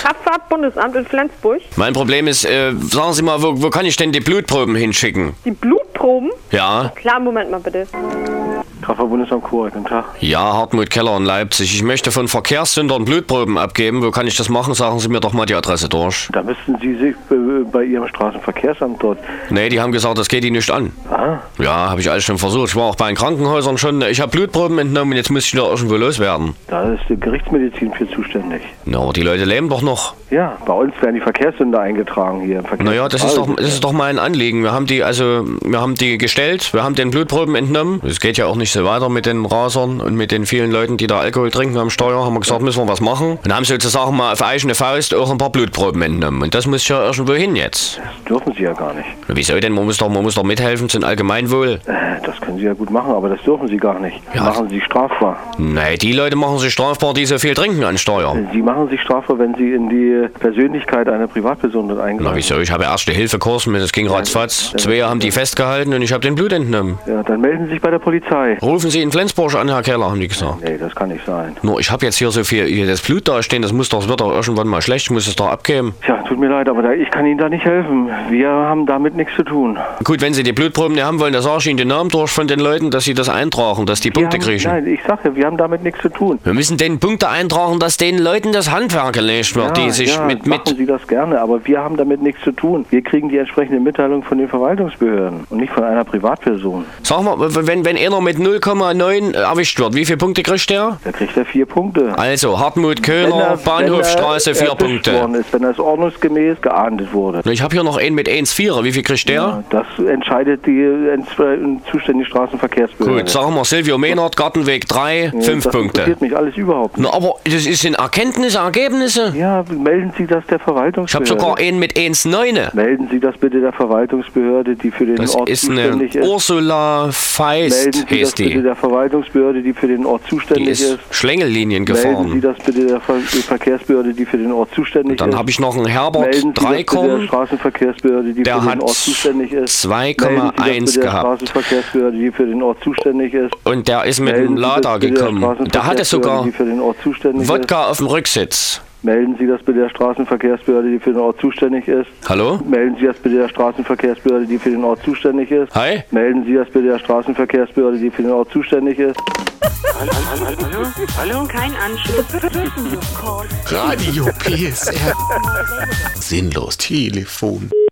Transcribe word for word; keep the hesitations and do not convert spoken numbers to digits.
Kraftfahrtbundesamt in Flensburg. Mein Problem ist, äh, sagen Sie mal, wo, wo kann ich denn die Blutproben hinschicken? Die Blutproben? Ja. Klar, Moment mal bitte. Kraftfahrtbundesamt Chor, guten Tag. Ja, Hartmut Keller in Leipzig. Ich möchte von Verkehrssündern Blutproben abgeben. Wo kann ich das machen? Sagen Sie mir doch mal die Adresse durch. Da müssten Sie sich bei Ihrem Straßenverkehrsamt dort... Nee, die haben gesagt, das geht Ihnen nicht an. Ah. Ja, habe ich alles schon versucht. Ich war auch bei den Krankenhäusern schon. Ich habe Blutproben entnommen und jetzt muss ich da irgendwo loswerden. Da ist die Gerichtsmedizin für zuständig. Na, aber die Leute leben doch noch. Ja, bei uns werden die Verkehrssünder eingetragen hier im Verkehr. Naja, das ist, doch, das ist doch mein Anliegen. Wir haben die, also, wir haben die gestellt, wir haben den Blutproben entnommen. Es geht ja auch nicht so weiter mit den Rasern und mit den vielen Leuten, die da Alkohol trinken am Steuer. Haben wir gesagt, müssen wir was machen. Und haben sozusagen mal auf eigene Faust auch ein paar Blutproben entnommen. Und das muss ja irgendwo hin jetzt. Das dürfen Sie ja gar nicht. Wieso denn? Man muss doch, man muss doch mithelfen zum Allgemeinwohl. Äh, das können Sie ja gut machen, aber das dürfen Sie gar nicht. Ja. Machen Sie strafbar. Nein, die Leute machen sich strafbar, die so viel trinken an Steuer. Sie machen sich strafbar, wenn Sie in die Persönlichkeit einer Privatperson dort eingreifen. Na wieso? Ich habe Erste-Hilfe-Kurs, das ging ratzfatz. Zwei haben die festgehalten und ich habe den Blut entnommen. Ja, dann melden Sie sich bei der Polizei. Rufen Sie in Flensburg an, Herr Keller, haben die gesagt. Nee, das kann nicht sein. Nur, ich habe jetzt hier so viel, hier das Blut da stehen, das muss doch, das wird doch irgendwann mal schlecht, ich muss es doch abgeben. Tja, tut mir leid, aber da, ich kann Ihnen da nicht helfen. Wir haben damit nichts zu tun. Gut, wenn Sie die Blutproben nicht haben wollen, dann sage ich Ihnen den Namen durch von den Leuten, dass Sie das eintragen, dass die Punkte Wir haben, kriegen. Nein, ich sage ja, wir haben damit nichts zu tun. Wir müssen den Punkte eintragen, dass den Leuten das Handwerk gelegt wird, Ja, die sich ja, mit... machen mit Sie das gerne, aber wir haben damit nichts zu tun. Wir kriegen die entsprechende Mitteilung von den Verwaltungsbehörden und nicht von einer Privatperson. Sag mal, wenn, wenn einer mit null Komma neun erwischt wird, wie viele Punkte kriegt der? Da kriegt er vier Punkte. Also, Hartmut Wenn Köhler, er- Bahnhofstraße, wenn er vier erwischt Punkte. worden ist, wenn er ordnungsgemäß geahndet wurde. Ich habe hier noch einen mit eins Komma vier, wie viel kriegt der? Ja, das entscheidet die äh, zuständige Straßenverkehrsbehörde. Gut, sagen wir Silvio Mehnert, Gartenweg drei, Ja, fünf das Punkte. interessiert mich alles überhaupt nicht. Na, aber das ist in Erkenntnisse, Ergebnisse. Ja, melden Sie das der Ich habe Verwaltungsbehörde. sogar einen mit eins Komma neun. Melden Sie das bitte der Verwaltungsbehörde, die für den Das Ort ist eine zuständig ist. Ursula Feist, Melden Sie das heißt bitte die. der Verwaltungsbehörde, die für den Ort Die zuständig ist ist. Schlängellinien Melden Sie gefahren. das bitte der Ver die Verkehrsbehörde, die für den Ort zuständig Dann ist. habe ich noch einen Herbert Melden Sie das bitte der Dreikorn, Straßenverkehrsbehörde, die der für den hat Ort zuständig ist. zwei Komma eins Melden Sie das bitte der gehabt. Straßenverkehrsbehörde, die für den Ort zuständig ist. Und der ist mit Melden dem Sie das Lader bitte der gekommen. Da hatte sogar Straßenverkehrsbehörde, die für den Ort zuständig ist. Wodka auf dem Rücksitz. Melden Sie das bitte der Straßenverkehrsbehörde, die für den Ort zuständig ist. Hallo? Melden Sie das bitte der Straßenverkehrsbehörde, die für den Ort zuständig ist. Hi? Melden Sie das bitte der Straßenverkehrsbehörde, die für den Ort zuständig ist. Hallo? Hallo? Hallo? Kein Anschluss. Radio P S R. Sinnlos Telefon.